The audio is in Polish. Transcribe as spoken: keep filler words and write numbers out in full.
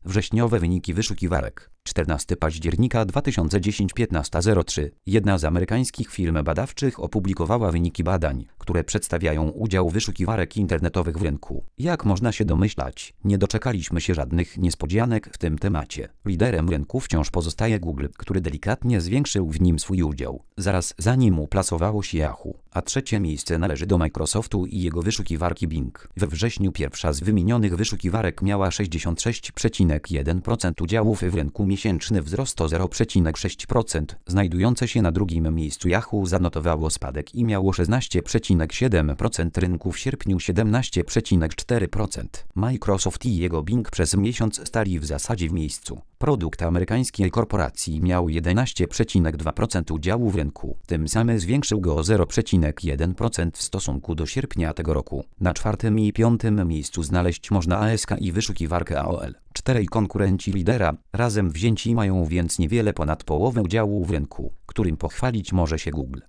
Wrześniowe wyniki wyszukiwarek. czternastego października dwa tysiące dziesiątego piętnaście zero trzy. Jedna z amerykańskich firm badawczych opublikowała wyniki badań, które przedstawiają udział wyszukiwarek internetowych w rynku. Jak można się domyślać, nie doczekaliśmy się żadnych niespodzianek w tym temacie. Liderem rynku wciąż pozostaje Google, który delikatnie zwiększył w nim swój udział. Zaraz za nim uplasowało się Yahoo, a trzecie miejsce należy do Microsoftu i jego wyszukiwarki Bing. We wrześniu pierwsza z wymienionych wyszukiwarek miała sześćdziesiąt sześć przecinek jeden procent udziałów w rynku, miesięczny wzrost o zero przecinek sześć procent. Znajdujące się na drugim miejscu Yahoo zanotowało spadek i miało szesnaście przecinek siedem procent rynku, w sierpniu siedemnaście przecinek cztery procent. Microsoft i jego Bing przez miesiąc stali w zasadzie w miejscu. Produkt amerykańskiej korporacji miał jedenaście przecinek dwa procent udziału w rynku, tym samym zwiększył go o zero przecinek jeden procent w stosunku do sierpnia tego roku. Na czwartym i piątym miejscu znaleźć można A S K i wyszukiwarkę A O L. Czterej konkurenci lidera, razem wzięci, mają więc niewiele ponad połowę udziału w rynku, którym pochwalić może się Google.